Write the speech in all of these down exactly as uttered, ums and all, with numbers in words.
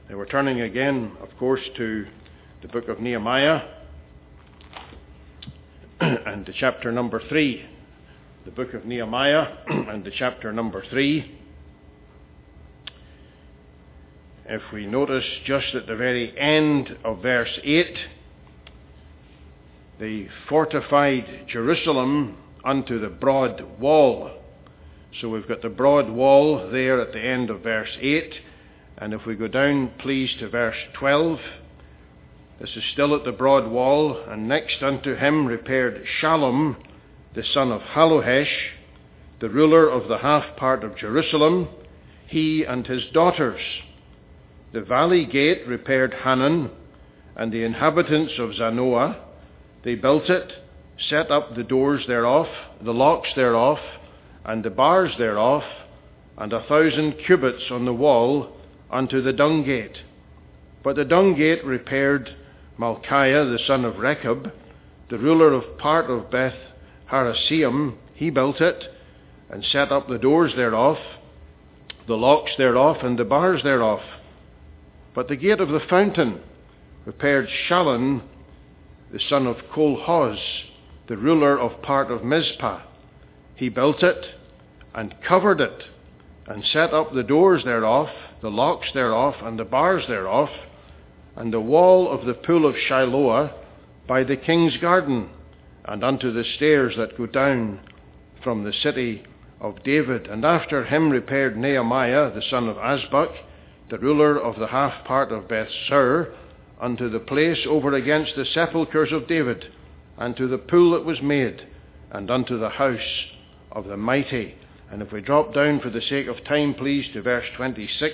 Now we're turning again, of course, to the book of Nehemiah and to chapter number three. The book of Nehemiah and to chapter number three. If we notice just at the very end of verse eight, they fortified Jerusalem unto the broad wall. So we've got the broad wall there at the end of verse eight. And if we go down, please, to verse twelve, this is still at the broad wall. And next unto him repaired Shallum, the son of Hallohesh, the ruler of the half part of Jerusalem, he and his daughters. The valley gate repaired Hanan, and the inhabitants of Zanoah. They built it, set up the doors thereof, the locks thereof, and the bars thereof, and a thousand cubits on the wall unto the dung gate. But the dung gate repaired Malchiah, the son of Rechab, the ruler of part of Beth Haraseim. He built it, and set up the doors thereof, the locks thereof, and the bars thereof. But the gate of the fountain repaired Shallun, the son of Kolhoz, the ruler of part of Mizpah. He built it, and covered it, and set up the doors thereof, the locks thereof, and the bars thereof, and the wall of the pool of Shiloah by the king's garden, and unto the stairs that go down from the city of David. And after him repaired Nehemiah, the son of Azbuk, the ruler of the half part of Beth-sur, unto the place over against the sepulchres of David, and to the pool that was made, and unto the house of the mighty. And if we drop down for the sake of time, please, to verse twenty-six.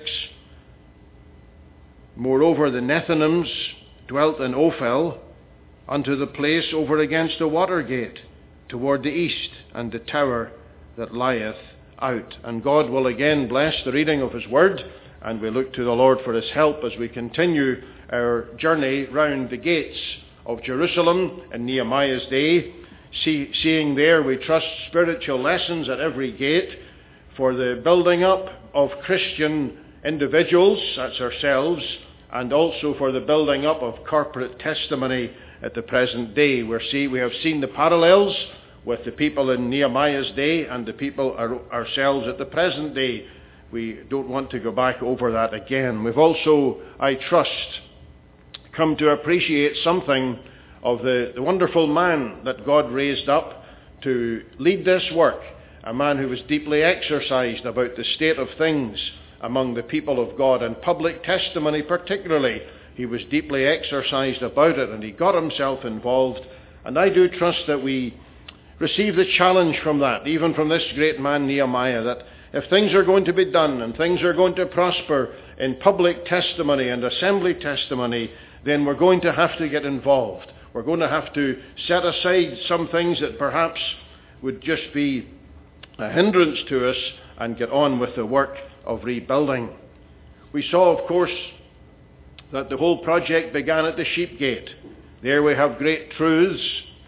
Moreover, the Nethinims dwelt in Ophel, unto the place over against the water gate, toward the east, and the tower that lieth out. And God will again bless the reading of his word, and we look to the Lord for his help as we continue our journey round the gates of Jerusalem in Nehemiah's day, See, seeing there, we trust, spiritual lessons at every gate for the building up of Christian individuals, that's ourselves, and also for the building up of corporate testimony at the present day. We're see, we have seen the parallels with the people in Nehemiah's day and the people our, ourselves at the present day. We don't want to go back over that again. We've also, I trust, come to appreciate something of the, the wonderful man that God raised up to lead this work, a man who was deeply exercised about the state of things among the people of God, and public testimony particularly. He was deeply exercised about it, and he got himself involved. And I do trust that we receive the challenge from that, even from this great man Nehemiah, that if things are going to be done and things are going to prosper in public testimony and assembly testimony, then we're going to have to get involved. We're going to have to set aside some things that perhaps would just be a hindrance to us and get on with the work of rebuilding. We saw, of course, that the whole project began at the sheep gate. There we have great truths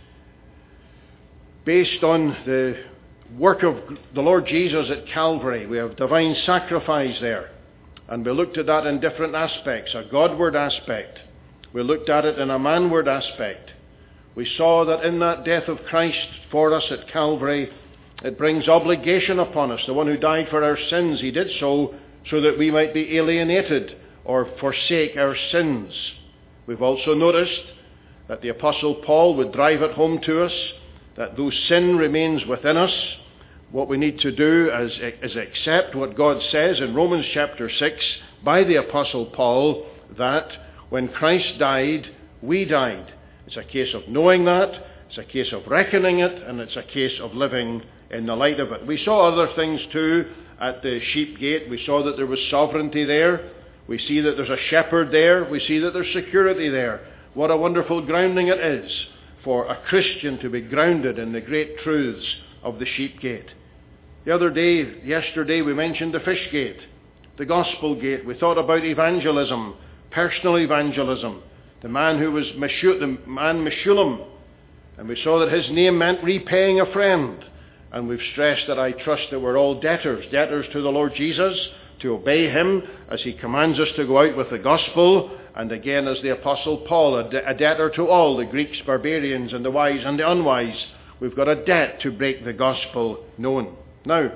based on the work of the Lord Jesus at Calvary. We have divine sacrifice there. And we looked at that in different aspects, a Godward aspect. We looked at it in a manward aspect. We saw that in that death of Christ for us at Calvary, it brings obligation upon us. The one who died for our sins, he did so so that we might be alienated or forsake our sins. We've also noticed that the Apostle Paul would drive it home to us that though sin remains within us, what we need to do is, is accept what God says in Romans chapter six by the Apostle Paul, that when Christ died, we died. It's a case of knowing that, it's a case of reckoning it, and it's a case of living in the light of it. We saw other things too at the sheep gate. We saw that there was sovereignty there. We see that there's a shepherd there. We see that there's security there. What a wonderful grounding it is for a Christian to be grounded in the great truths of the sheep gate. The other day, yesterday, we mentioned the fish gate, the gospel gate. We thought about evangelism, personal evangelism. The man who was Meshu- the man Meshulam, and we saw that his name meant repaying a friend. And we've stressed that I trust that we're all debtors, debtors to the Lord Jesus, to obey him as he commands us to go out with the gospel, and again as the Apostle Paul, a, de- a debtor to all, the Greeks, barbarians, and the wise and the unwise. We've got a debt to break the gospel known. Now,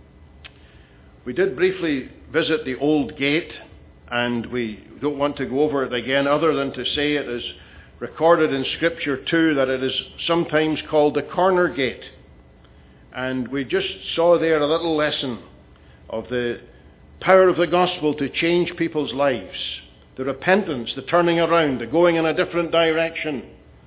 we did briefly visit the Old Gate, and we don't want to go over it again other than to say it is recorded in Scripture too that it is sometimes called the corner gate. And we just saw there a little lesson of the power of the gospel to change people's lives, the repentance, the turning around, the going in a different direction.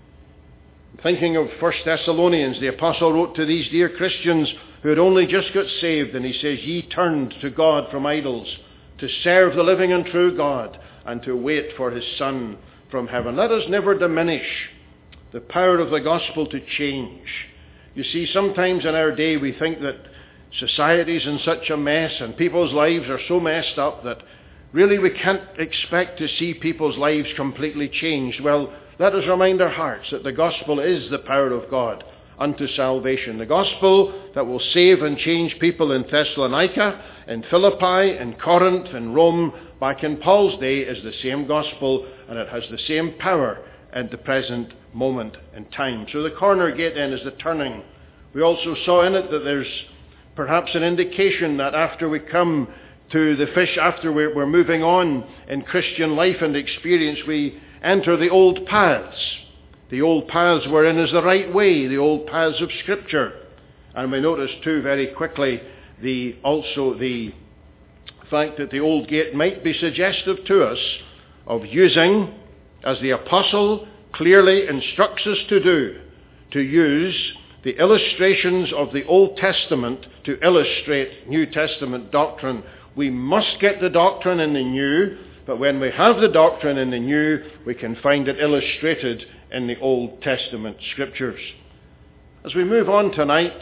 Thinking of First Thessalonians, the apostle wrote to these dear Christians who had only just got saved, and he says, "Ye turned to God from idols, to serve the living and true God, and to wait for his Son from heaven." Let us never diminish the power of the gospel to change. You see, sometimes in our day we think that society's in such a mess and people's lives are so messed up that really we can't expect to see people's lives completely changed. Well, let us remind our hearts that the gospel is the power of God unto salvation. The gospel that will save and change people in Thessalonica, in Philippi, in Corinth, in Rome, back in Paul's day, is the same gospel, and it has the same power at the present moment in time. So the corner gate then is the turning. We also saw in it that there's perhaps an indication that after we come to the fish, after we're, we're moving on in Christian life and experience, we enter the old paths. The old paths we're in is the right way, the old paths of Scripture. And we notice too very quickly the also the fact that the old gate might be suggestive to us of using, as the apostle clearly instructs us to do, to use the illustrations of the Old Testament to illustrate New Testament doctrine. We must get the doctrine in the New, but when we have the doctrine in the New, we can find it illustrated in the Old Testament Scriptures. As we move on tonight,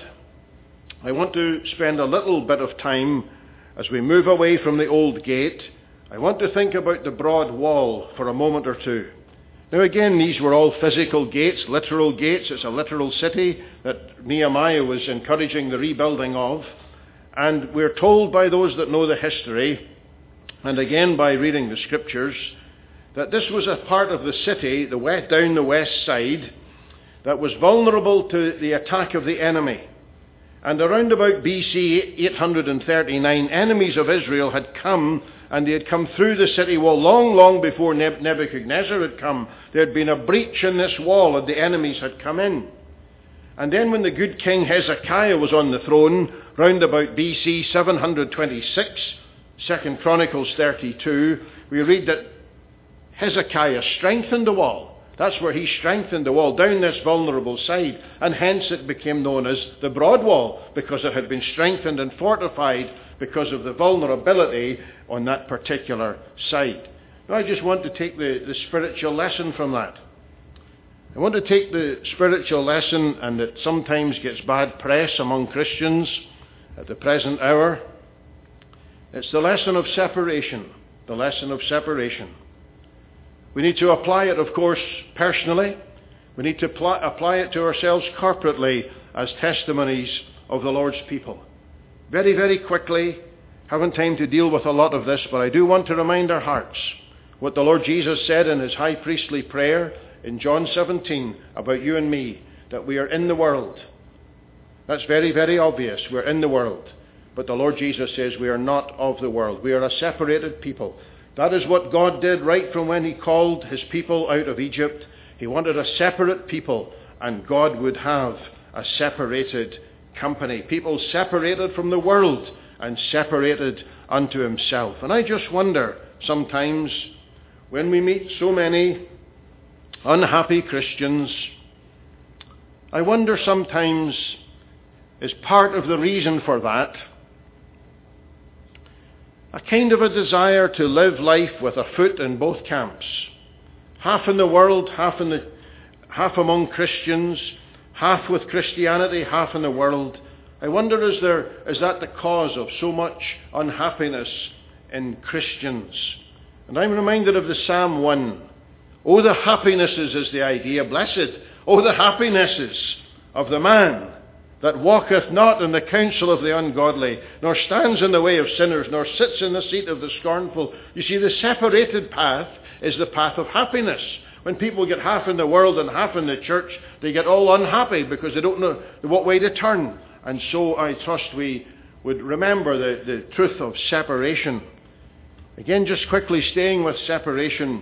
I want to spend a little bit of time, as we move away from the Old Gate, I want to think about the broad wall for a moment or two. Now again, these were all physical gates, literal gates. It's a literal city that Nehemiah was encouraging the rebuilding of. And we're told by those that know the history, and again by reading the Scriptures, that this was a part of the city, the west, down the west side, that was vulnerable to the attack of the enemy. And around about B C eight hundred thirty-nine, enemies of Israel had come, and they had come through the city wall long, long before Nebuchadnezzar had come. There had been a breach in this wall, and the enemies had come in. And then when the good king Hezekiah was on the throne, round about B C seven hundred twenty-six, Second Chronicles thirty-two, we read that Hezekiah strengthened the wall. That's where he strengthened the wall, down this vulnerable side, and hence it became known as the broad wall, because it had been strengthened and fortified because of the vulnerability on that particular side. Now I just want to take the, the spiritual lesson from that. I want to take the spiritual lesson, and it sometimes gets bad press among Christians at the present hour. It's the lesson of separation, the lesson of separation. We need to apply it, of course, personally. We need to pl- apply it to ourselves corporately as testimonies of the Lord's people. Very, very quickly, haven't time to deal with a lot of this, but I do want to remind our hearts what the Lord Jesus said in his high priestly prayer in John seventeen about you and me, that we are in the world. That's very, very obvious. We're in the world. But the Lord Jesus says we are not of the world. We are a separated people. That is what God did right from when he called his people out of Egypt. He wanted a separate people, and God would have a separated company. People separated from the world and separated unto himself. And I just wonder sometimes when we meet so many unhappy Christians, I wonder sometimes, is part of the reason for that a kind of a desire to live life with a foot in both camps, half in the world, half in the, half among Christians, half with Christianity, half in the world. I wonder, is there is that the cause of so much unhappiness in Christians? And I'm reminded of the Psalm one. Oh, the happinesses is the idea, blessed. Oh, the happinesses of the man that walketh not in the counsel of the ungodly, nor stands in the way of sinners, nor sits in the seat of the scornful. You see, the separated path is the path of happiness. When people get half in the world and half in the church, they get all unhappy because they don't know what way to turn. And so I trust we would remember the, the truth of separation. Again, just quickly staying with separation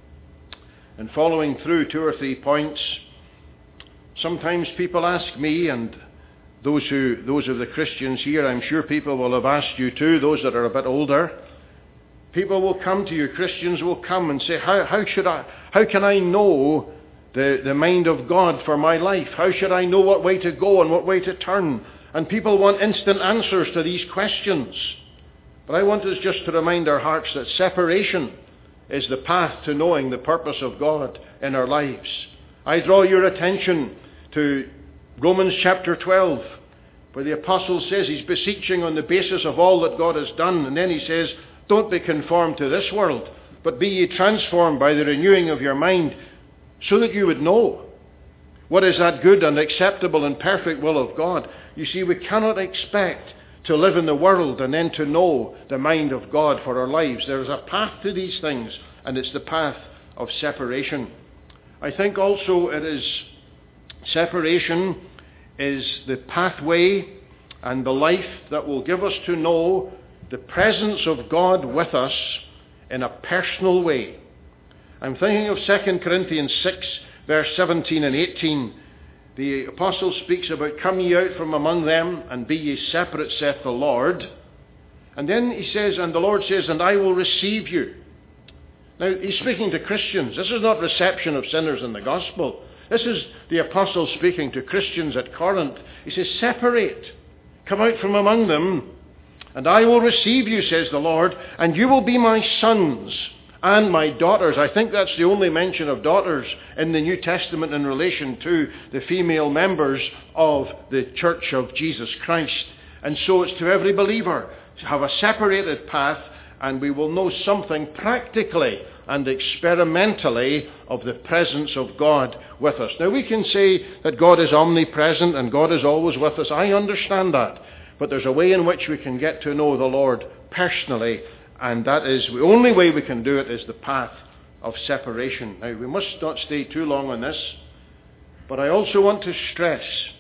and following through two or three points. Sometimes people ask me, and those who those of the Christians here, I'm sure people will have asked you too, those that are a bit older. People will come to you, Christians will come and say, how, how should I, how can I know the, the mind of God for my life? How should I know what way to go and what way to turn? And people want instant answers to these questions. But I want us just to remind our hearts that separation is the path to knowing the purpose of God in our lives. I draw your attention to Romans chapter twelve, where the apostle says he's beseeching on the basis of all that God has done. And then he says, don't be conformed to this world, but be ye transformed by the renewing of your mind, so that you would know what is that good and acceptable and perfect will of God. You see, we cannot expect to live in the world and then to know the mind of God for our lives. There is a path to these things, and it's the path of separation. I think also it is, separation is the pathway and the life that will give us to know the presence of God with us in a personal way. I'm thinking of Second Corinthians six, verse seventeen and eighteen. The apostle speaks about, come ye out from among them, and be ye separate, saith the Lord. And then he says, and the Lord says, and I will receive you. Now, he's speaking to Christians. This is not reception of sinners in the gospel. This is the apostle speaking to Christians at Corinth. He says, separate. Come out from among them, and I will receive you, says the Lord, and you will be my sons and my daughters. I think that's the only mention of daughters in the New Testament in relation to the female members of the Church of Jesus Christ. And so it's to every believer to have a separated path, and we will know something practically and experimentally of the presence of God with us. Now, we can say that God is omnipresent and God is always with us. I understand that. But there's a way in which we can get to know the Lord personally, and that is, the only way we can do it is the path of separation. Now, we must not stay too long on this, but I also want to stress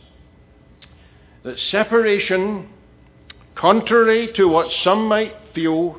that separation, contrary to what some might feel,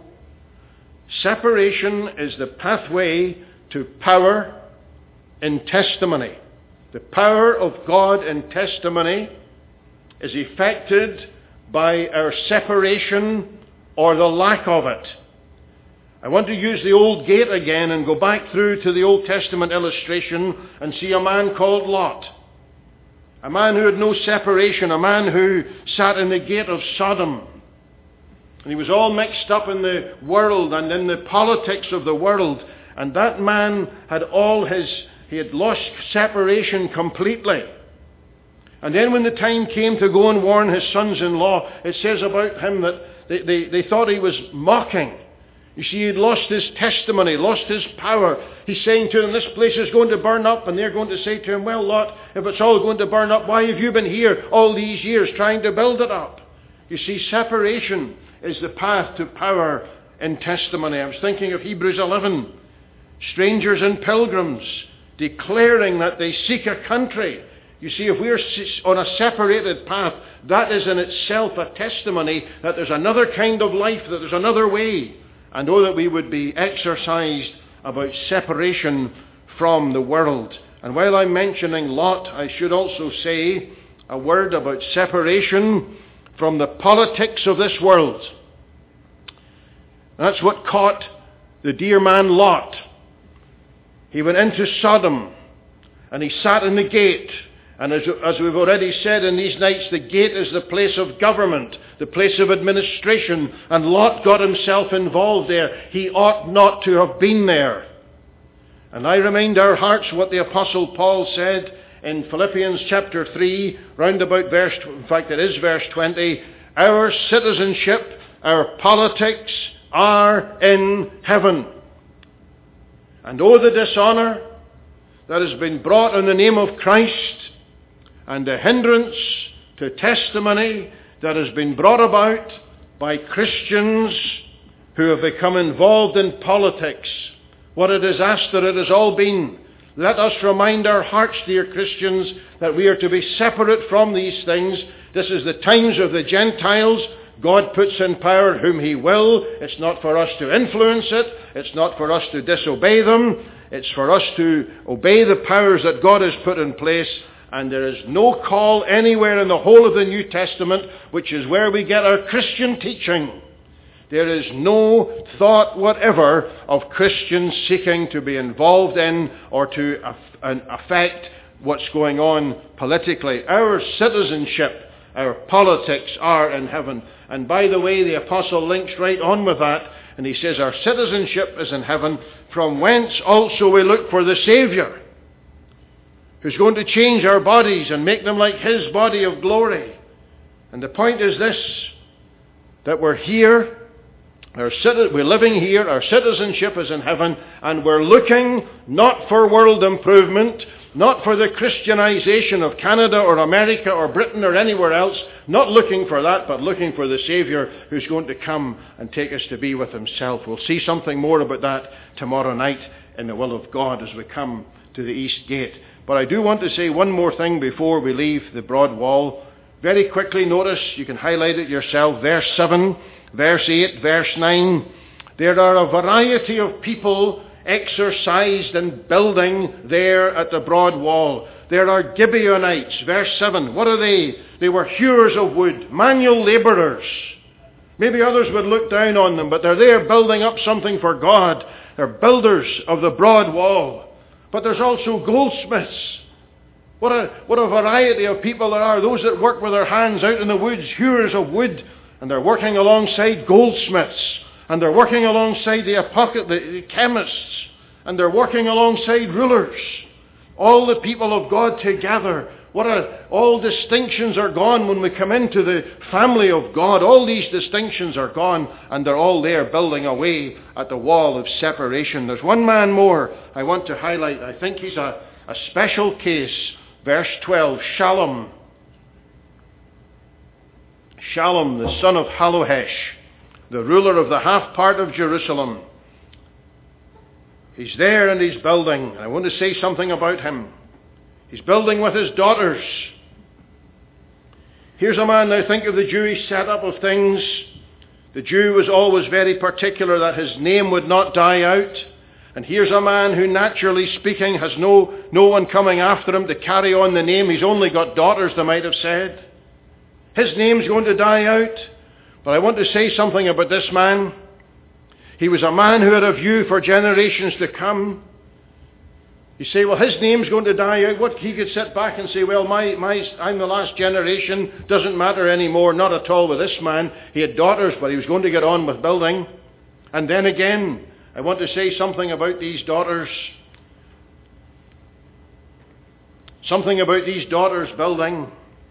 separation is the pathway to power in testimony. The power of God in testimony is effected by our separation or the lack of it. I want to use the old gate again and go back through to the Old Testament illustration and see a man called Lot. A man who had no separation, a man who sat in the gate of Sodom. And he was all mixed up in the world and in the politics of the world. And that man had all his, he had lost separation completely. And then when the time came to go and warn his sons-in-law, it says about him that they, they, they thought he was mocking. You see, he had lost his testimony, lost his power. He's saying to them, this place is going to burn up. And they're going to say to him, well, Lot, if it's all going to burn up, why have you been here all these years trying to build it up? You see, separation is the path to power in testimony. I was thinking of Hebrews eleven. Strangers and pilgrims declaring that they seek a country. You see, if we're on a separated path, that is in itself a testimony that there's another kind of life, that there's another way. And oh, that we would be exercised about separation from the world. And while I'm mentioning Lot, I should also say a word about separation from the politics of this world. That's what caught the dear man Lot. He went into Sodom and he sat in the gate. And as, as we've already said in these nights, the gate is the place of government, the place of administration, and Lot got himself involved there. He ought not to have been there. And I remind our hearts what the Apostle Paul said in Philippians chapter three, round about verse, in fact it is verse twenty, our citizenship, our politics are in heaven. And oh, the dishonour that has been brought in the name of Christ, and the hindrance to testimony that has been brought about by Christians who have become involved in politics. What a disaster it has all been. Let us remind our hearts, dear Christians, that we are to be separate from these things. This is the times of the Gentiles. God puts in power whom he will. It's not for us to influence it. It's not for us to disobey them. It's for us to obey the powers that God has put in place. And there is no call anywhere in the whole of the New Testament, which is where we get our Christian teaching. There is no thought whatever of Christians seeking to be involved in or to affect what's going on politically. Our citizenship, our politics are in heaven. And by the way, the apostle links right on with that, and he says our citizenship is in heaven, from whence also we look for the Saviour, who's going to change our bodies and make them like his body of glory. And the point is this, that we're here, our citi- we're living here, our citizenship is in heaven, and we're looking not for world improvement, not for the Christianization of Canada or America or Britain or anywhere else, not looking for that, but looking for the Saviour who's going to come and take us to be with himself. We'll see something more about that tomorrow night in the will of God as we come to the East Gate. But I do want to say one more thing before we leave the broad wall. Very quickly, notice, you can highlight it yourself, verse seven, verse eight, verse nine. There are a variety of people exercised in building there at the broad wall. There are Gibeonites, verse seven. What are they? They were hewers of wood, manual labourers. Maybe others would look down on them, but they're there building up something for God. They're builders of the broad wall. But there's also goldsmiths. What a, what a variety of people there are. Those that work with their hands out in the woods, hewers of wood, and they're working alongside goldsmiths, and they're working alongside the, apoc- the, the chemists, and they're working alongside rulers. All the people of God together. What a, all distinctions are gone when we come into the family of God. All these distinctions are gone, and they're all there building away at the wall of separation. There's one man more I want to highlight. I think he's a, a special case. Verse twelve, Shallum. Shallum, the son of Hallohesh, the ruler of the half part of Jerusalem. He's there and he's building. I want to say something about him. He's building with his daughters. Here's a man, now think of the Jewish setup of things. The Jew was always very particular that his name would not die out. And here's a man who, naturally speaking, has no, no one coming after him to carry on the name. He's only got daughters, they might have said. His name's going to die out. But I want to say something about this man. He was a man who had a view for generations to come. You say, well, his name's going to die out. What, he could sit back and say, well, my, my, I'm the last generation, doesn't matter anymore. Not at all with this man. He had daughters, but he was going to get on with building. And then again, I want to say something about these daughters. Something about these daughters building.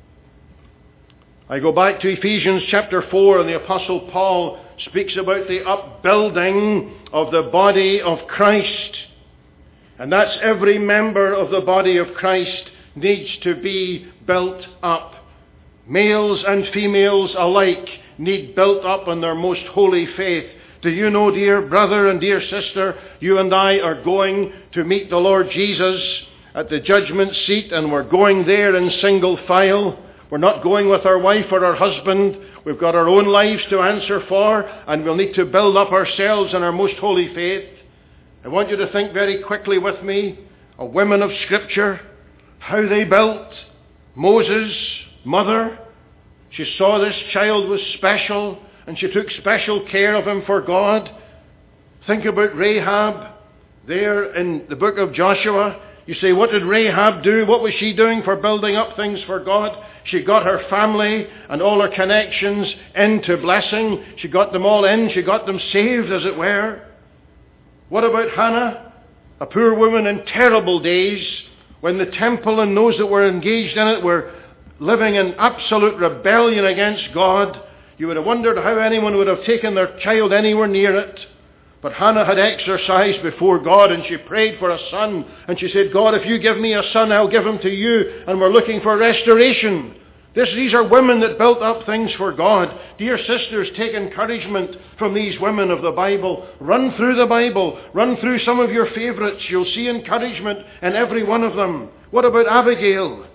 I go back to Ephesians chapter four, and the Apostle Paul speaks about the upbuilding of the body of Christ. And that's every member of the body of Christ needs to be built up. Males and females alike need built up in their most holy faith. Do you know, dear brother and dear sister, you and I are going to meet the Lord Jesus at the judgment seat, and we're going there in single file. We're not going with our wife or our husband. We've got our own lives to answer for, and we'll need to build up ourselves in our most holy faith. I want you to think very quickly with me of women of Scripture, how they built. Moses' mother, she saw this child was special, and she took special care of him for God. Think about Rahab there in the book of Joshua. You say, what did Rahab do? What was she doing for building up things for God? She got her family and all her connections into blessing. She got them all in. She got them saved, as it were. What about Hannah? A poor woman in terrible days, when the temple and those that were engaged in it were living in absolute rebellion against God. You would have wondered how anyone would have taken their child anywhere near it. But Hannah had exercised before God, and she prayed for a son. And she said, God, if you give me a son, I'll give him to you. And we're looking for restoration. This, these are women that built up things for God. Dear sisters, take encouragement from these women of the Bible. Run through the Bible. Run through some of your favourites. You'll see encouragement in every one of them. What about Abigail?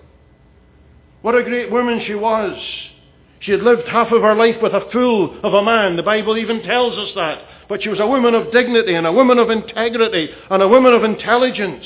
What a great woman she was. She had lived half of her life with a fool of a man. The Bible even tells us that. But she was a woman of dignity and a woman of integrity and a woman of intelligence.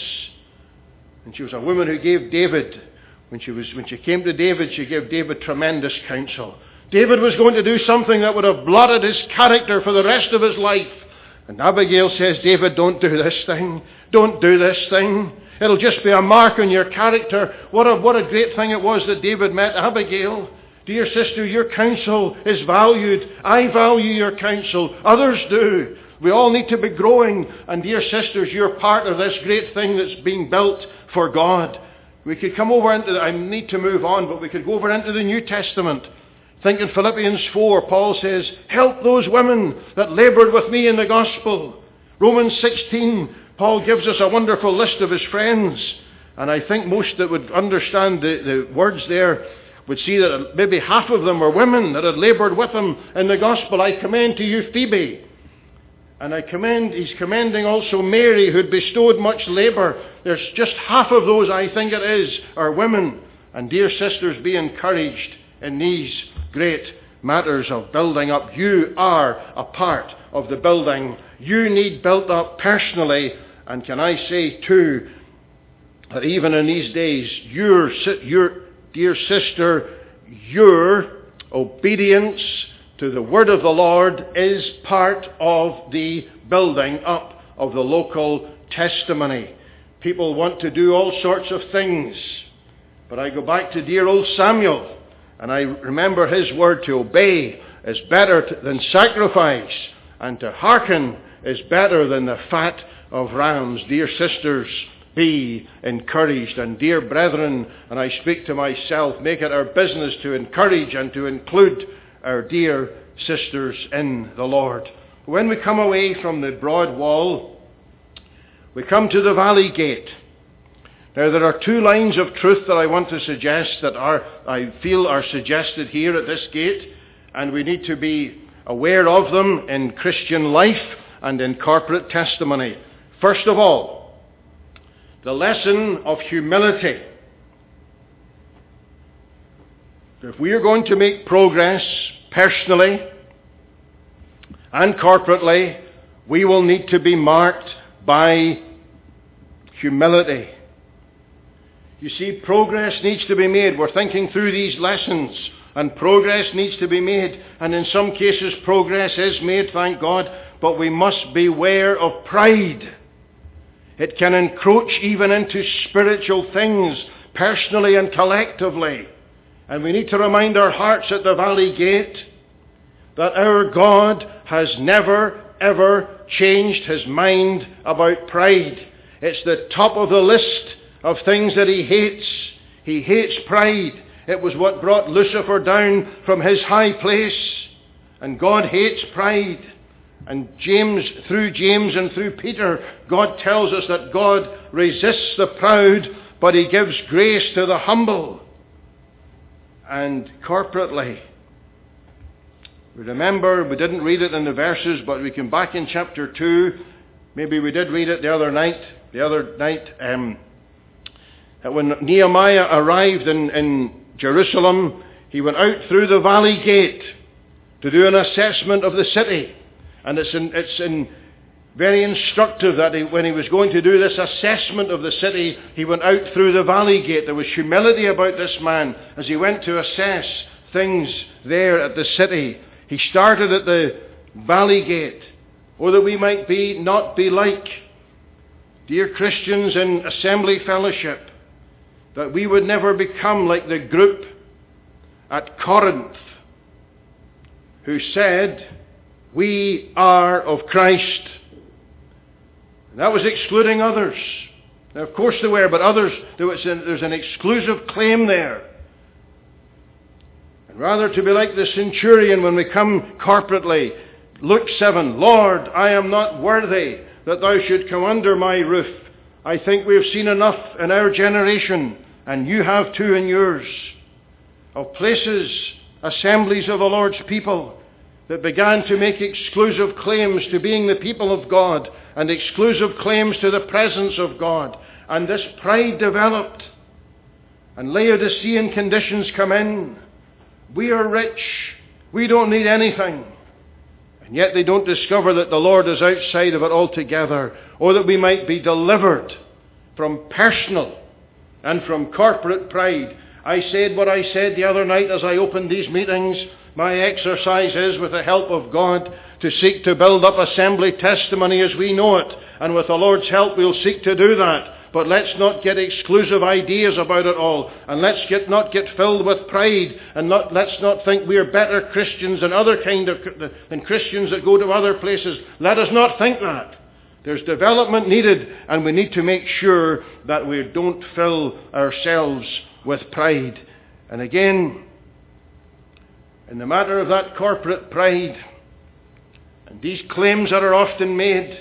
And she was a woman who gave David, when she was when she came to David, she gave David tremendous counsel. David was going to do something that would have blotted his character for the rest of his life. And Abigail says, David, don't do this thing. Don't do this thing. It'll just be a mark on your character. What a, what a great thing it was that David met Abigail. Dear sister, your counsel is valued. I value your counsel. Others do. We all need to be growing. And dear sisters, you're part of this great thing that's being built for God. We could come over into, the, I need to move on, but we could go over into the New Testament. Think in Philippians four, Paul says, help those women that laboured with me in the gospel. Romans sixteen, Paul gives us a wonderful list of his friends. And I think most that would understand the, the words there would see that maybe half of them were women that had laboured with him in the gospel. I commend to you Phoebe. And I commend, he's commending also Mary, who'd bestowed much labour. There's just half of those, I think it is, are women. And dear sisters, be encouraged in these great matters of building up. You are a part of the building. You need built up personally. And can I say too, that even in these days, your, your dear sister, your obedience to the word of the Lord is part of the building up of the local testimony. People want to do all sorts of things. But I go back to dear old Samuel, and I remember his word: to obey is better to, than sacrifice, and to hearken is better than the fat of rams. Dear sisters, be encouraged. And dear brethren, and I speak to myself, make it our business to encourage and to include our dear sisters in the Lord. When we come away from the broad wall, we come to the valley gate. Now there are two lines of truth that I want to suggest that are, I feel are suggested here at this gate, and we need to be aware of them in Christian life and in corporate testimony. First of all, the lesson of humility. If we are going to make progress personally and corporately, we will need to be marked by humility. You see, progress needs to be made. We're thinking through these lessons, and progress needs to be made. And in some cases, progress is made, thank God, but we must beware of pride. It can encroach even into spiritual things, personally and collectively. And we need to remind our hearts at the valley gate that our God has never, ever changed his mind about pride. It's the top of the list of things that he hates. He hates pride. It was what brought Lucifer down from his high place. And God hates pride. And James, through James and through Peter, God tells us that God resists the proud, but he gives grace to the humble. And corporately, we remember, we didn't read it in the verses, but we came back in chapter two. Maybe we did read it the other night. The other night, um, that when Nehemiah arrived in, in Jerusalem, he went out through the valley gate to do an assessment of the city. And it's in, it's in very instructive that he, when he was going to do this assessment of the city, he went out through the valley gate. There was humility about this man as he went to assess things there at the city. He started at the valley gate, oh, that we might be not be like, dear Christians in assembly fellowship, that we would never become like the group at Corinth who said, we are of Christ. And that was excluding others. Now, of course they were, but others, there was an, there's an exclusive claim there. And rather to be like the centurion when we come corporately. Luke seven, Lord, I am not worthy that thou should come under my roof. I think we have seen enough in our generation, and you have too in yours, of places, assemblies of the Lord's people, that began to make exclusive claims to being the people of God and exclusive claims to the presence of God. And this pride developed, and Laodicean conditions come in. We are rich. We don't need anything. And yet they don't discover that the Lord is outside of it altogether, or that we might be delivered from personal and from corporate pride. I said what I said the other night as I opened these meetings. My exercise is, with the help of God, to seek to build up assembly testimony as we know it. And with the Lord's help we'll seek to do that. But let's not get exclusive ideas about it all. And let's get, not get filled with pride. And not, let's not think we're better Christians than other kind of than Christians that go to other places. Let us not think that. There's development needed, and we need to make sure that we don't fill ourselves with pride. And again, in the matter of that corporate pride, and these claims that are often made,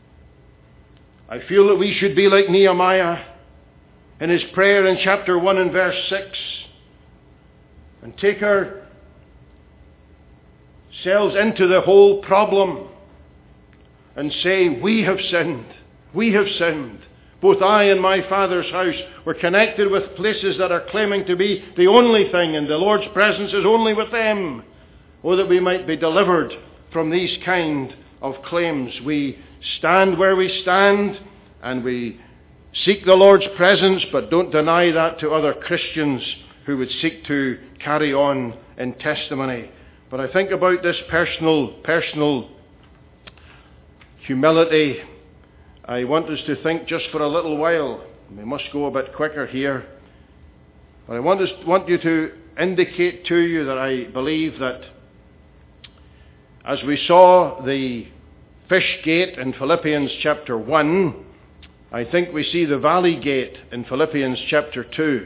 I feel that we should be like Nehemiah in his prayer in chapter one and verse six, and take ourselves into the whole problem and say, we have sinned, we have sinned. Both I and my Father's house were connected with places that are claiming to be the only thing, and the Lord's presence is only with them. Oh, that we might be delivered from these kind of claims. We stand where we stand, and we seek the Lord's presence, but don't deny that to other Christians who would seek to carry on in testimony. But I think about this personal, personal humility. I want us to think just for a little while. We must go a bit quicker here. But I want, us, want you to indicate to you that I believe that as we saw the fish gate in Philippians chapter one, I think we see the valley gate in Philippians chapter two.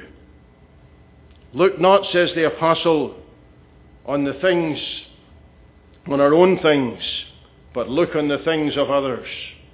Look not, says the apostle, on the things, on our own things, but look on the things of others.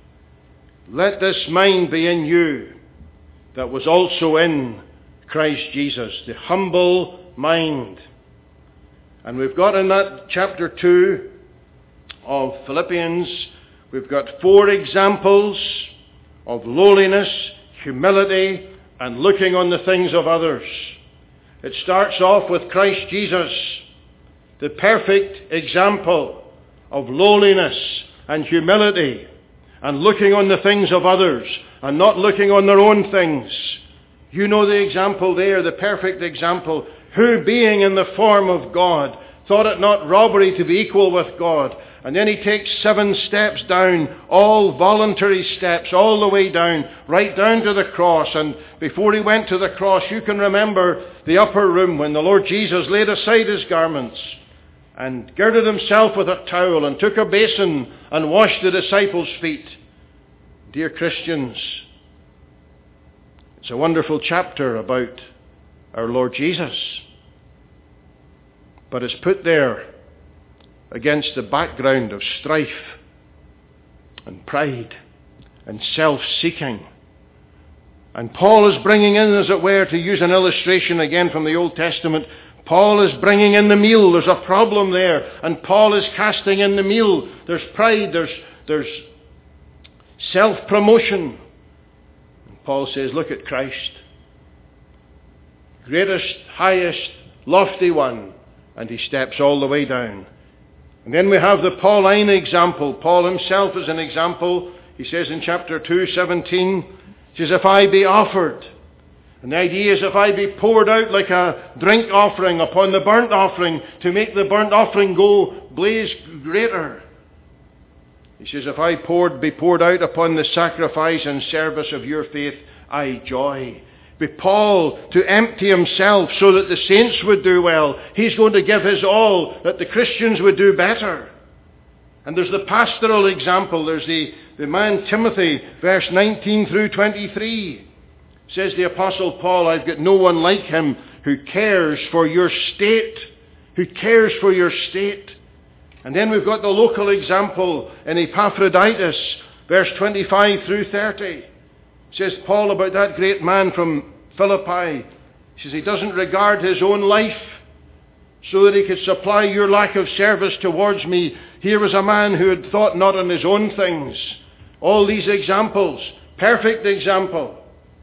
Let this mind be in you that was also in Christ Jesus, the humble mind. And we've got in that chapter two of Philippians, we've got four examples of lowliness, humility, and looking on the things of others. It starts off with Christ Jesus, the perfect example of lowliness and humility, and looking on the things of others, and not looking on their own things. You know the example there, the perfect example. Who, being in the form of God, thought it not robbery to be equal with God. And then he takes seven steps down, all voluntary steps, all the way down, right down to the cross. And before he went to the cross, you can remember the upper room when the Lord Jesus laid aside his garments and girded himself with a towel and took a basin and washed the disciples' feet. Dear Christians, it's a wonderful chapter about our Lord Jesus. But it's put there against the background of strife and pride and self-seeking. And Paul is bringing in, as it were, to use an illustration again from the Old Testament, Paul is bringing in the meal. There's a problem there. And Paul is casting in the meal. There's pride. There's, there's self-promotion. And Paul says, look at Christ. Greatest, highest, lofty one. And he steps all the way down. And then we have the Pauline example. Paul himself is an example. He says in chapter two, seventeen, he says, if I be offered. And the idea is if I be poured out like a drink offering upon the burnt offering to make the burnt offering go blaze greater. He says, if I poured, be poured out upon the sacrifice and service of your faith, I joy. Be Paul to empty himself so that the saints would do well. He's going to give his all that the Christians would do better. And there's the pastoral example. There's the, the man Timothy, verse nineteen through twenty-three. Says the Apostle Paul, I've got no one like him who cares for your state. Who cares for your state. And then we've got the local example in Epaphroditus, verse twenty-five through thirty. Says Paul about that great man from Philippi. He says he doesn't regard his own life so that he could supply your lack of service towards me. Here was a man who had thought not on his own things. All these examples, perfect example.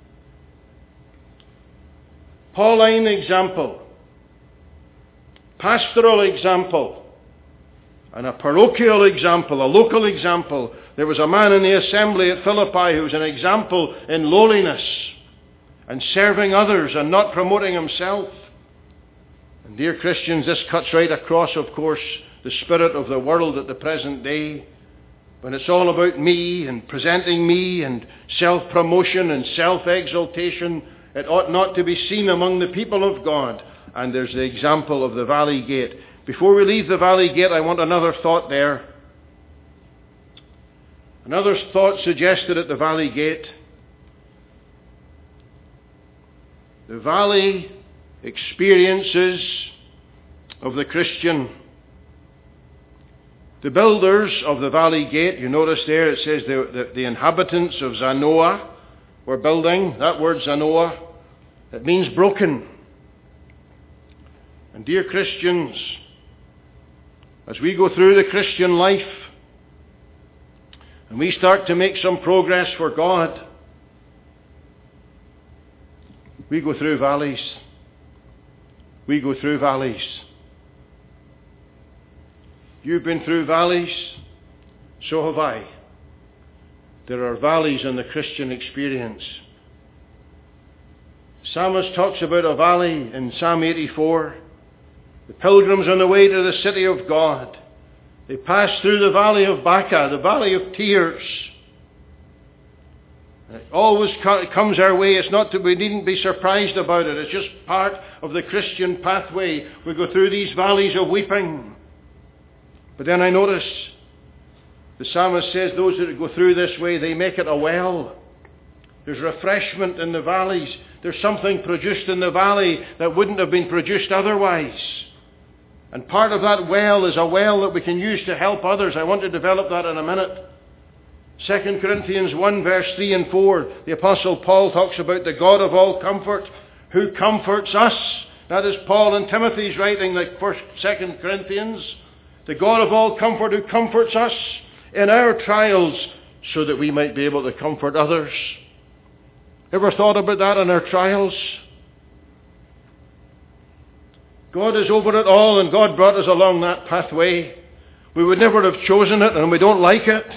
Pauline example. Pastoral example. And a parochial example, a local example. There was a man in the assembly at Philippi who was an example in lowliness and serving others and not promoting himself. And dear Christians, this cuts right across, of course, the spirit of the world at the present day, when it's all about me and presenting me and self-promotion and self-exaltation. It ought not to be seen among the people of God. And there's the example of the Valley Gate. Before we leave the Valley Gate, I want another thought there. Another thought suggested at the Valley Gate. The valley experiences of the Christian. The builders of the Valley Gate, you notice there it says the, the, the inhabitants of Zanoah were building. That word Zanoah, it means broken. And dear Christians, as we go through the Christian life and we start to make some progress for God, we go through valleys. We go through valleys. You've been through valleys, so have I. There are valleys in the Christian experience. Psalmist talks about a valley in Psalm eighty-four. The pilgrims on the way to the city of God, they pass through the valley of Baca, the valley of tears. It always comes our way. It's not that we needn't be surprised about it. It's just part of the Christian pathway. We go through these valleys of weeping. But then I notice the psalmist says those that go through this way, they make it a well. There's refreshment in the valleys. There's something produced in the valley that wouldn't have been produced otherwise. And part of that well is a well that we can use to help others. I want to develop that in a minute. Second Corinthians one, verse three and four, the Apostle Paul talks about the God of all comfort, who comforts us. That is Paul and Timothy's writing, like First, Second Corinthians. The God of all comfort who comforts us in our trials, so that we might be able to comfort others. Ever thought about that in our trials? God is over it all, and God brought us along that pathway. We would never have chosen it, and we don't like it.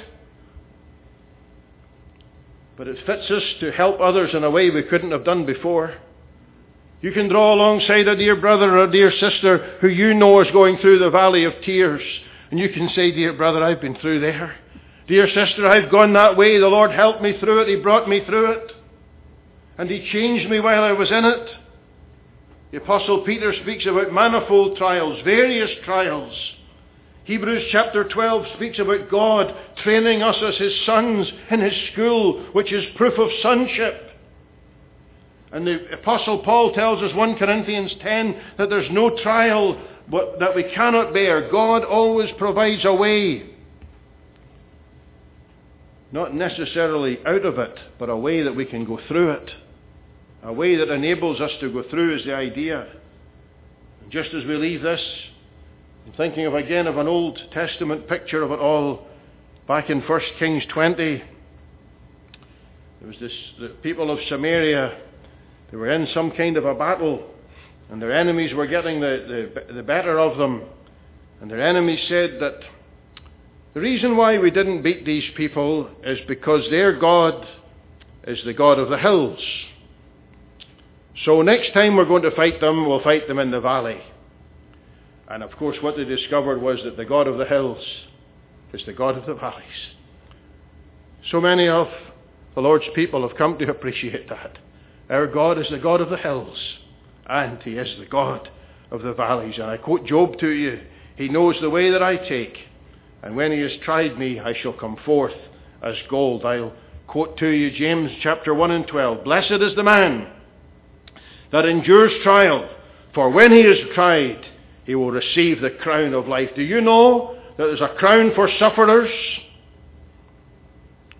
But it fits us to help others in a way we couldn't have done before. You can draw alongside a dear brother or a dear sister who you know is going through the valley of tears. And you can say, dear brother, I've been through there. Dear sister, I've gone that way. The Lord helped me through it. He brought me through it. And He changed me while I was in it. The Apostle Peter speaks about manifold trials, various trials. Hebrews chapter twelve speaks about God training us as His sons in His school, which is proof of sonship. And the Apostle Paul tells us, First Corinthians ten, that there's no trial that we cannot bear. God always provides a way. Not necessarily out of it, but a way that we can go through it. A way that enables us to go through is the idea. And just as we leave this, I'm thinking of again of an Old Testament picture of it all. Back in First Kings twenty, there was this, the people of Samaria, they were in some kind of a battle, and their enemies were getting the, the, the better of them. And their enemies said that the reason why we didn't beat these people is because their God is the God of the hills. So next time we're going to fight them, we'll fight them in the valley. And of course what they discovered was that the God of the hills is the God of the valleys. So many of the Lord's people have come to appreciate that. Our God is the God of the hills, and He is the God of the valleys. And I quote Job to you, He knows the way that I take, and when He has tried me, I shall come forth as gold. I'll quote to you James chapter one and twelve. Blessed is the man that endures trial, for when he is tried, he will receive the crown of life. Do you know that there's a crown for sufferers?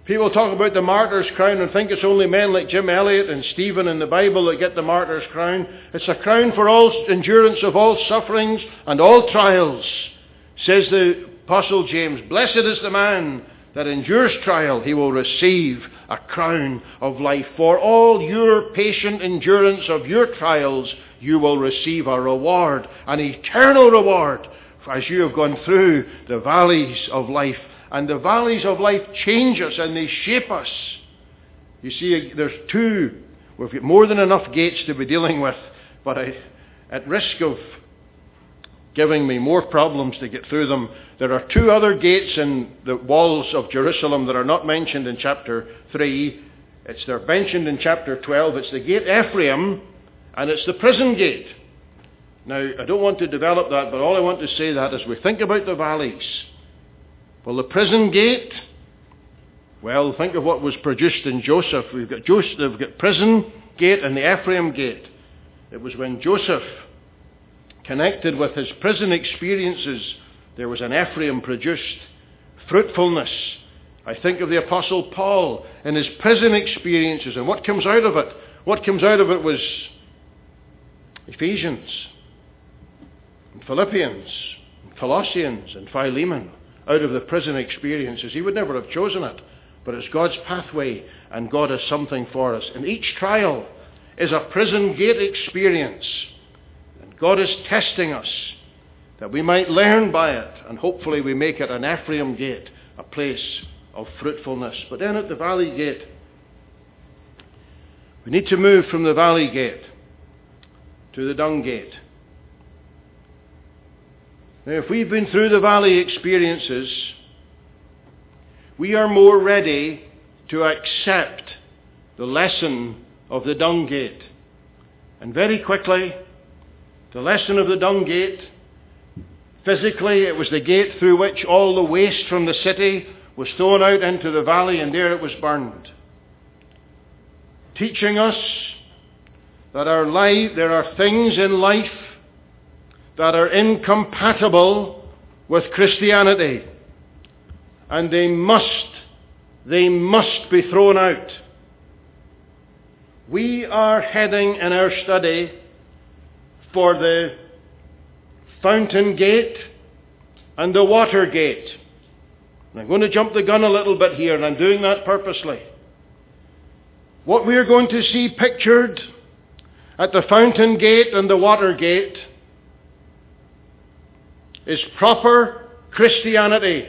People talk about the martyr's crown and think it's only men like Jim Elliot and Stephen in the Bible that get the martyr's crown. It's a crown for all endurance of all sufferings and all trials. Says the Apostle James, blessed is the man that endures trial. He will receive a crown of life. For all your patient endurance of your trials, you will receive a reward, an eternal reward, as you have gone through the valleys of life. And the valleys of life change us and they shape us. You see, there's two. We've got more than enough gates to be dealing with, but I, at risk of giving me more problems to get through them, there are two other gates in the walls of Jerusalem that are not mentioned in chapter three. It's they're mentioned in chapter twelve. It's the gate Ephraim, and it's the prison gate. Now, I don't want to develop that, but all I want to say that as we think about the valleys. Well, the prison gate, well, think of what was produced in Joseph. We've got Joseph, we've got prison gate and the Ephraim gate. It was when Joseph connected with his prison experiences, there was an Ephraim produced. Fruitfulness. I think of the Apostle Paul and his prison experiences, and what comes out of it. What comes out of it was Ephesians, and Philippians, and Colossians, and Philemon. Out of the prison experiences. He would never have chosen it, but it's God's pathway, and God has something for us. And each trial is a prison gate experience, and God is testing us that we might learn by it, and hopefully we make it an Ephraim gate, a place of fruitfulness. But then at the valley gate, we need to move from the valley gate to the dung gate. Now, if we've been through the valley experiences, we are more ready to accept the lesson of the dung gate. And very quickly, the lesson of the dung gate, physically, it was the gate through which all the waste from the city was thrown out into the valley, and there it was burned. Teaching us that our life, there are things in life that are incompatible with Christianity, and they must, they must be thrown out. We are heading in our study for the fountain gate and the water gate. And I'm going to jump the gun a little bit here, and I'm doing that purposely. What we're going to see pictured at the fountain gate and the water gate is proper Christianity,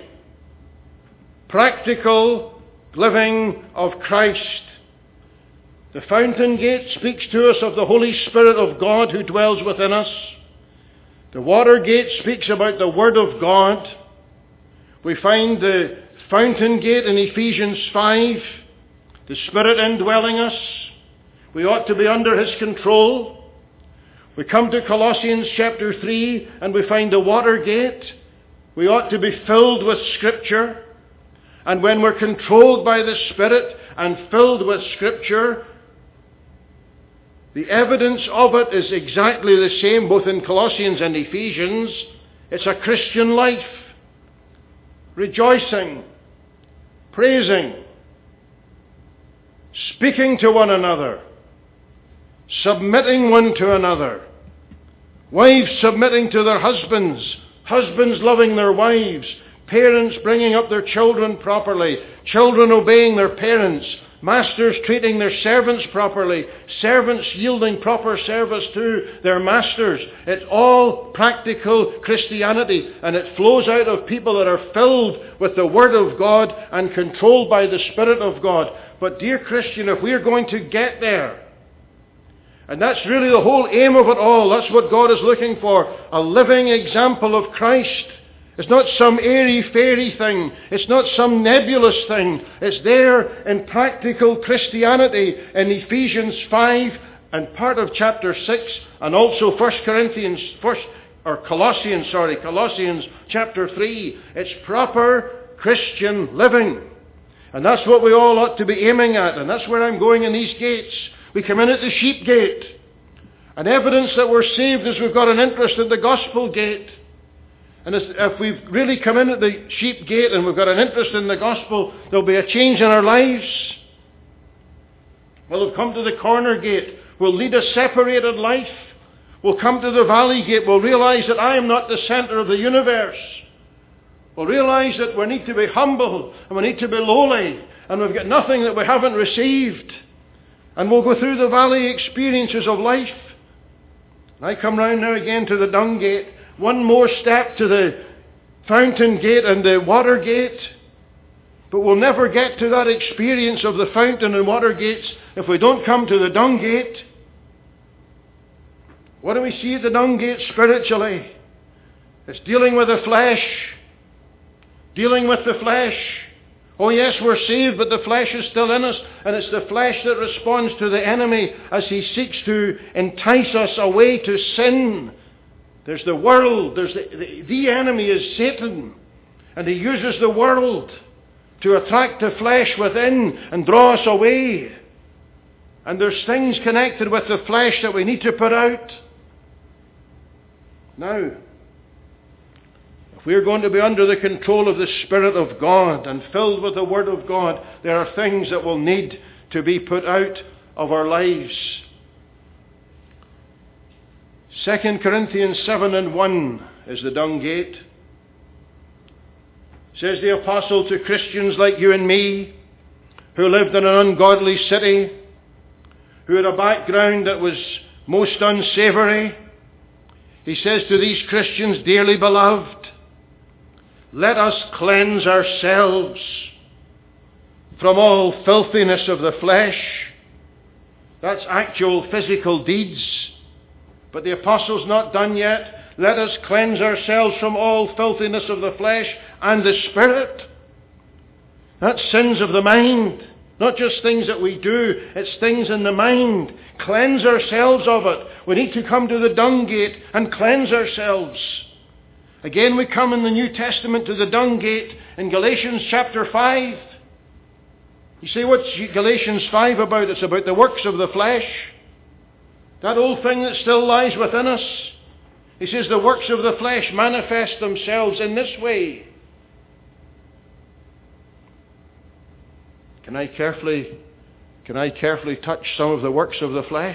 practical living of Christ. The fountain gate speaks to us of the Holy Spirit of God who dwells within us. The water gate speaks about the Word of God. We find the fountain gate in Ephesians five, the Spirit indwelling us. We ought to be under His control. We come to Colossians chapter three and we find the water gate. We ought to be filled with Scripture. And when we're controlled by the Spirit and filled with Scripture, the evidence of it is exactly the same both in Colossians and Ephesians. It's a Christian life. Rejoicing, praising, speaking to one another, submitting one to another. Wives submitting to their husbands. Husbands loving their wives. Parents bringing up their children properly. Children obeying their parents. Masters treating their servants properly. Servants yielding proper service to their masters. It's all practical Christianity, and it flows out of people that are filled with the Word of God and controlled by the Spirit of God. But dear Christian, if we're going to get there, and that's really the whole aim of it all. That's what God is looking for. A living example of Christ. It's not some airy-fairy thing. It's not some nebulous thing. It's there in practical Christianity in Ephesians five and part of chapter six, and also First Corinthians, first, or Colossians, sorry, Colossians chapter three. It's proper Christian living. And that's what we all ought to be aiming at. And that's where I'm going in these gates. We come in at the sheep gate. And evidence that we're saved is we've got an interest in the gospel gate. And if we've really come in at the sheep gate and we've got an interest in the gospel, there'll be a change in our lives. We'll have come to the corner gate. We'll lead a separated life. We'll come to the valley gate. We'll realize that I am not the center of the universe. We'll realize that we need to be humble and we need to be lowly, and we've got nothing that we haven't received. And we'll go through the valley experiences of life. I come round now again to the dung gate. One more step to the fountain gate and the water gate. But we'll never get to that experience of the fountain and water gates if we don't come to the dung gate. What do we see at the dung gate spiritually? It's dealing with the flesh. Dealing with the flesh. Oh yes, we're saved, but the flesh is still in us, and it's the flesh that responds to the enemy as he seeks to entice us away to sin. There's the world. There's the, the, the enemy is Satan, and he uses the world to attract the flesh within and draw us away. And there's things connected with the flesh that we need to put out. Now, if we're going to be under the control of the Spirit of God and filled with the Word of God, there are things that will need to be put out of our lives. Second Corinthians seven and one is the dung gate. Says the apostle to Christians like you and me, who lived in an ungodly city, who had a background that was most unsavory. He says to these Christians, dearly beloved, let us cleanse ourselves from all filthiness of the flesh. That's actual physical deeds. But the apostle's not done yet. Let us cleanse ourselves from all filthiness of the flesh and the spirit. That's sins of the mind. Not just things that we do, it's things in the mind. Cleanse ourselves of it. We need to come to the dung gate and cleanse ourselves. Again, we come in the New Testament to the dung gate in Galatians chapter five. You say, what's Galatians five about? It's about the works of the flesh. That old thing that still lies within us. He says the works of the flesh manifest themselves in this way. Can I carefully, can I carefully touch some of the works of the flesh?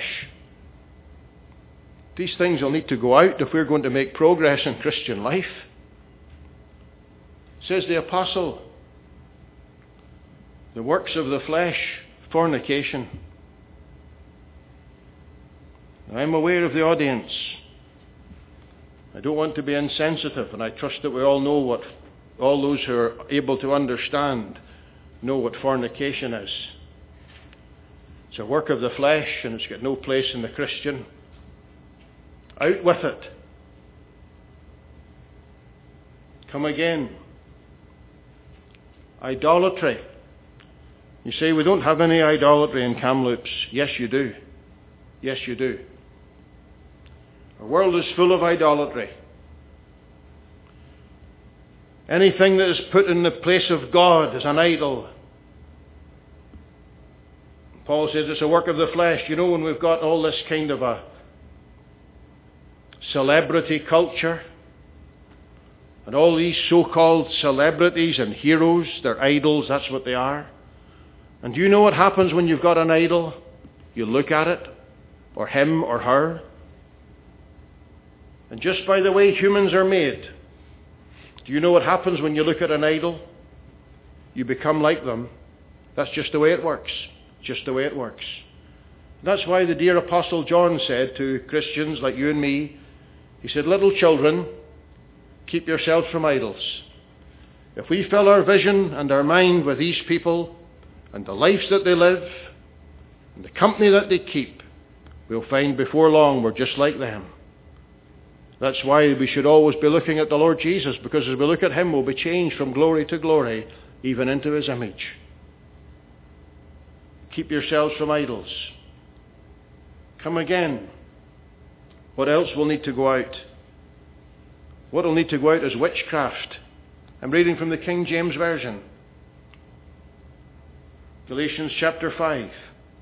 These things will need to go out if we're going to make progress in Christian life. Says the apostle, the works of the flesh, fornication. I'm aware of the audience. I don't want to be insensitive, and I trust that we all know what, all those who are able to understand know what fornication is. It's a work of the flesh, and it's got no place in the Christian. Out with it. Come again. Idolatry. You say, we don't have any idolatry in Kamloops. Yes, you do. Yes, you do. Our world is full of idolatry. Anything that is put in the place of God is an idol. Paul says it's a work of the flesh. You know, when we've got all this kind of a celebrity culture, and all these so-called celebrities and heroes, they're idols, that's what they are. And do you know what happens when you've got an idol? You look at it, or him or her, and just by the way humans are made, do you know what happens when you look at an idol? You become like them. That's just the way it works. Just the way it works. That's why the dear Apostle John said to Christians like you and me, he said, little children, keep yourselves from idols. If we fill our vision and our mind with these people and the lives that they live and the company that they keep, we'll find before long we're just like them. That's why we should always be looking at the Lord Jesus, because as we look at him, we'll be changed from glory to glory, even into his image. Keep yourselves from idols. Come again. What else will need to go out? What will need to go out is witchcraft. I'm reading from the King James Version. Galatians chapter five.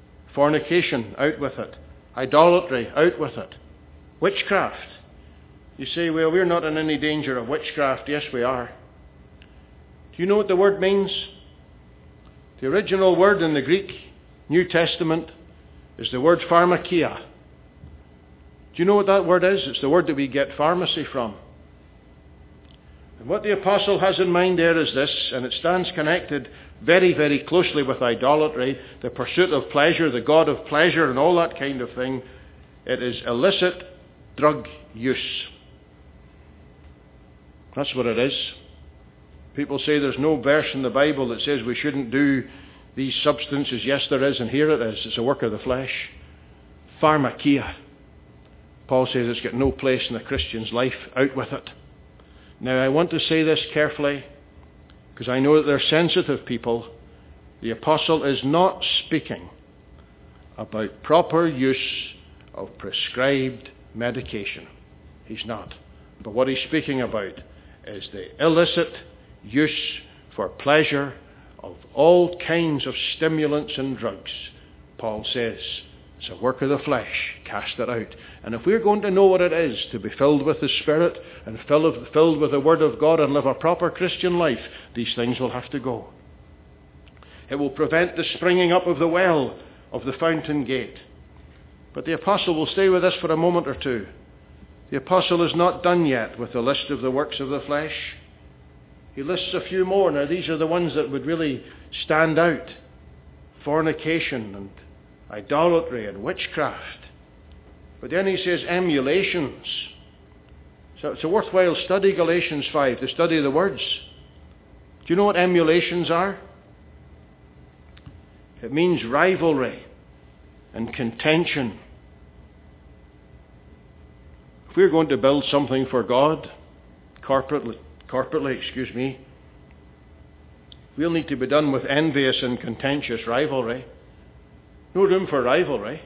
Fornication, out with it. Idolatry, out with it. Witchcraft. You say, well, we're not in any danger of witchcraft. Yes, we are. Do you know what the word means? The original word in the Greek New Testament is the word pharmakia. Do you know what that word is? It's the word that we get pharmacy from. And what the apostle has in mind there is this, and it stands connected very, very closely with idolatry, the pursuit of pleasure, the god of pleasure, and all that kind of thing. It is illicit drug use. That's what it is. People say there's no verse in the Bible that says we shouldn't do these substances. Yes, there is, and here it is. It's a work of the flesh. Pharmakia. Paul says it's got no place in the Christian's life. Out with it. Now, I want to say this carefully, because I know that they're sensitive people. The apostle is not speaking about proper use of prescribed medication. He's not. But what he's speaking about is the illicit use for pleasure of all kinds of stimulants and drugs. Paul says, it's a work of the flesh. Cast it out. And if we're going to know what it is to be filled with the Spirit and filled, filled with the Word of God and live a proper Christian life, these things will have to go. It will prevent the springing up of the well of the fountain gate. But the apostle will stay with us for a moment or two. The apostle is not done yet with the list of the works of the flesh. He lists a few more. Now these are the ones that would really stand out. Fornication and idolatry and witchcraft. But then he says emulations. So it's a worthwhile study, Galatians five, to study the words. Do you know what emulations are? It means rivalry and contention. If we're going to build something for God, corporately, corporately, excuse me, we'll need to be done with envious and contentious rivalry. No room for rivalry.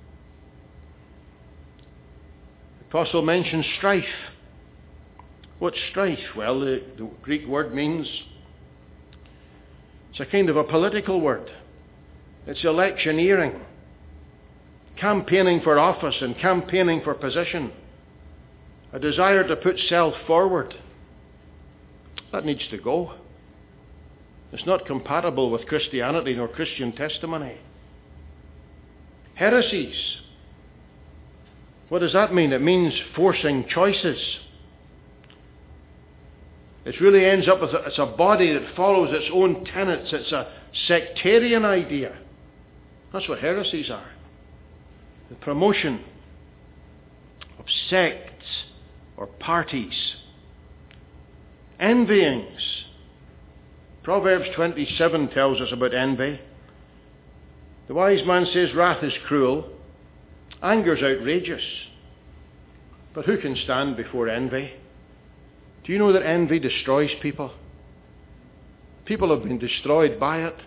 The apostle mentions strife. What's strife? Well, the, the Greek word means, it's a kind of a political word. It's electioneering. Campaigning for office and campaigning for position. A desire to put self forward. That needs to go. It's not compatible with Christianity nor Christian testimony. Heresies. What does that mean? It means forcing choices. It really ends up as a, it's a body that follows its own tenets. It's a sectarian idea. That's what heresies are. The promotion of sects or parties. Envyings. Proverbs twenty-seven tells us about envy. The wise man says wrath is cruel, anger's outrageous. But who can stand before envy? Do you know that envy destroys people? People have been destroyed by it.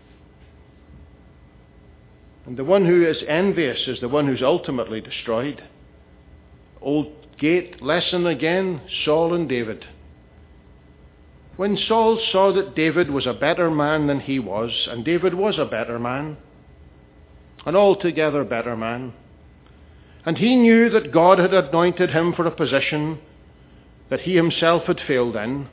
And the one who is envious is the one who's ultimately destroyed. Old Gate lesson again, Saul and David. When Saul saw that David was a better man than he was, and David was a better man, an altogether better man, and he knew that God had anointed him for a position that he himself had failed in,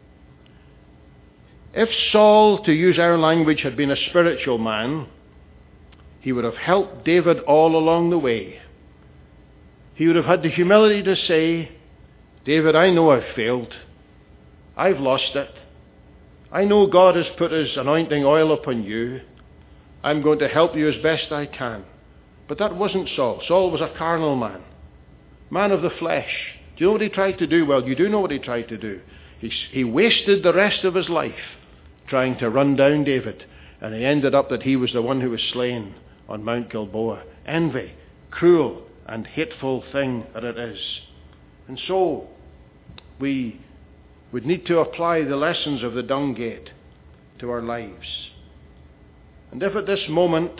if Saul, to use our language, had been a spiritual man, he would have helped David all along the way. He would have had the humility to say, David, I know I've failed. I've lost it. I know God has put his anointing oil upon you. I'm going to help you as best I can. But that wasn't Saul. Saul was a carnal man. Man of the flesh. Do you know what he tried to do? Well, you do know what he tried to do. He, he wasted the rest of his life trying to run down David. And he ended up that he was the one who was slain on Mount Gilboa. Envy. Cruel and hateful thing that it is. And so, we would need to apply the lessons of the dung gate to our lives. And if at this moment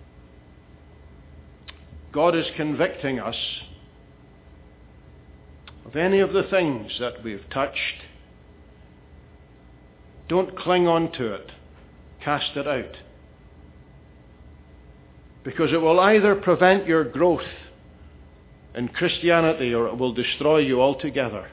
God is convicting us of any of the things that we've touched, don't cling on to it. Cast it out. Because it will either prevent your growth in Christianity or it will destroy you altogether.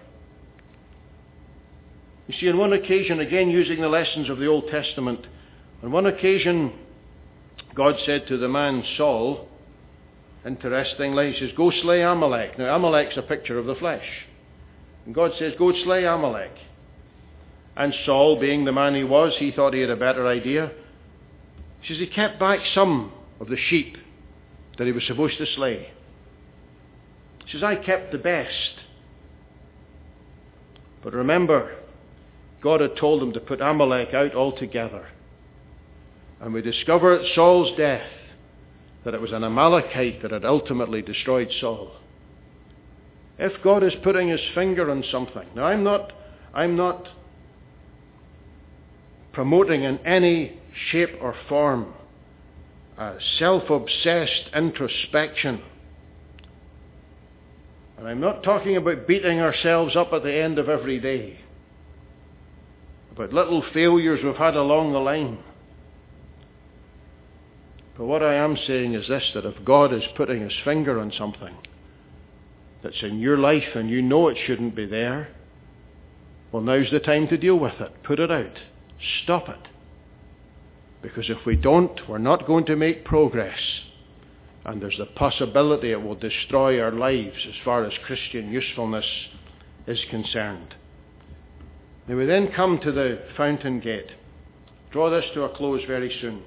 You see, on one occasion, again using the lessons of the Old Testament, on one occasion God said to the man Saul, interestingly, he says, go slay Amalek. Now Amalek's a picture of the flesh. And God says, go slay Amalek. And Saul, being the man he was, he thought he had a better idea. He says he kept back some of the sheep that he was supposed to slay. He says, I kept the best. But remember, God had told him to put Amalek out altogether. And we discover at Saul's death that it was an Amalekite that had ultimately destroyed Saul. If God is putting his finger on something, now I'm not, I'm not promoting in any shape or form a self-obsessed introspection. And I'm not talking about beating ourselves up at the end of every day, about little failures we've had along the line. But what I am saying is this, that if God is putting his finger on something that's in your life and you know it shouldn't be there, well, now's the time to deal with it. Put it out. Stop it. Because if we don't, we're not going to make progress. And there's the possibility it will destroy our lives as far as Christian usefulness is concerned. Now we then come to the fountain gate. Draw this to a close very soon.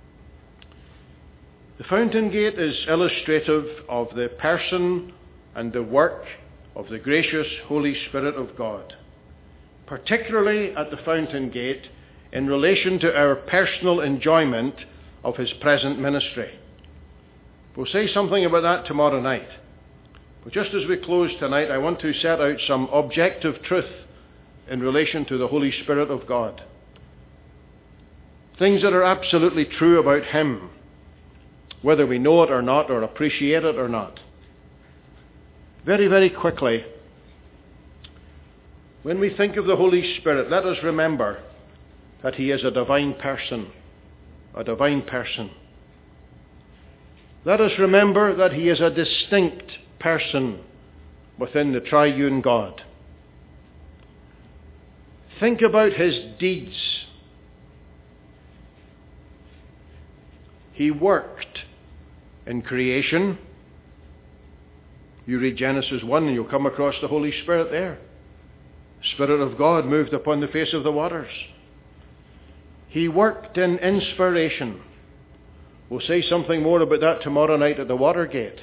The fountain gate is illustrative of the person and the work of the gracious Holy Spirit of God, particularly at the fountain gate in relation to our personal enjoyment of his present ministry. We'll say something about that tomorrow night. But just as we close tonight, I want to set out some objective truth in relation to the Holy Spirit of God. Things that are absolutely true about him, whether we know it or not, or appreciate it or not. Very, very quickly, when we think of the Holy Spirit, let us remember that he is a divine person. A divine person. Let us remember that he is a distinct person within the triune God. Think about his deeds. He worked in creation. You read Genesis one and you'll come across the Holy Spirit there. The Spirit of God moved upon the face of the waters. He worked in inspiration. We'll say something more about that tomorrow night at the Watergate.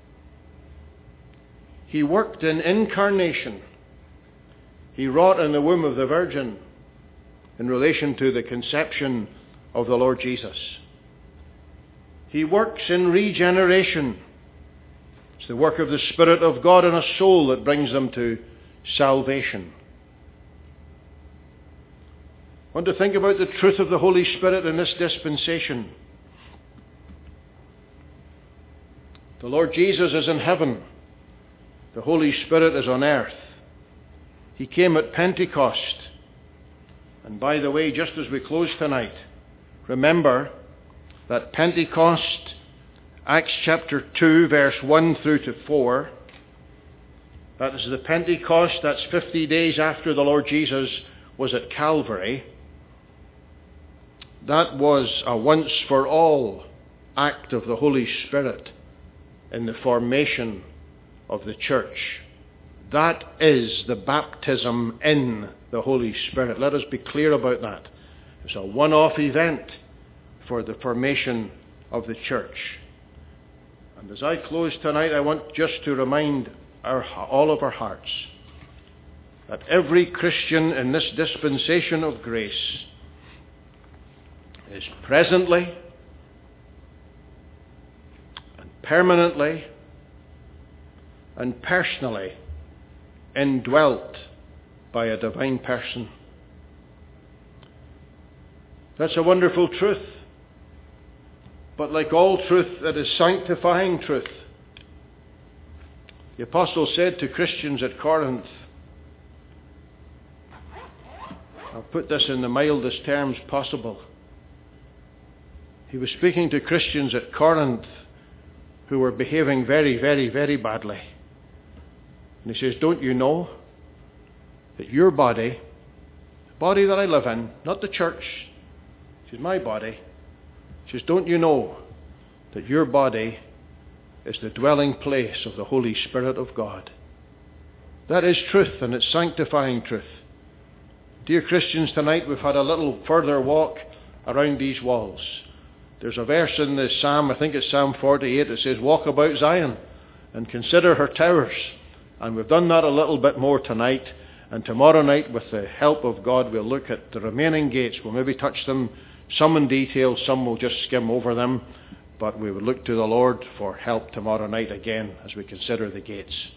He worked in incarnation. He wrought in the womb of the Virgin in relation to the conception of the Lord Jesus. He works in regeneration. It's the work of the Spirit of God in a soul that brings them to salvation. I want to think about the truth of the Holy Spirit in this dispensation. The Lord Jesus is in heaven. The Holy Spirit is on earth. He came at Pentecost. And by the way, just as we close tonight, remember that Pentecost, Acts chapter two, verse one through to four, that is the Pentecost, that's fifty days after the Lord Jesus was at Calvary. That was a once-for-all act of the Holy Spirit in the formation of the church. That is the baptism in the Holy Spirit. Let us be clear about that. It's a one-off event for the formation of the church. And as I close tonight, I want just to remind our, all of our hearts that every Christian in this dispensation of grace is presently and permanently and personally indwelt by a divine person. That's a wonderful truth. But like all truth, it is sanctifying truth. The apostle said to Christians at Corinth, I'll put this in the mildest terms possible. He was speaking to Christians at Corinth who were behaving very, very, very badly. And he says, don't you know that your body, the body that I live in, not the church, he says, my body, he says, don't you know that your body is the dwelling place of the Holy Spirit of God? That is truth, and it's sanctifying truth. Dear Christians, tonight we've had a little further walk around these walls. There's a verse in the Psalm, I think it's Psalm forty-eight, that says, walk about Zion and consider her towers. And we've done that a little bit more tonight. And tomorrow night, with the help of God, we'll look at the remaining gates. We'll maybe touch them, some in detail, some we'll just skim over them. But we will look to the Lord for help tomorrow night again as we consider the gates.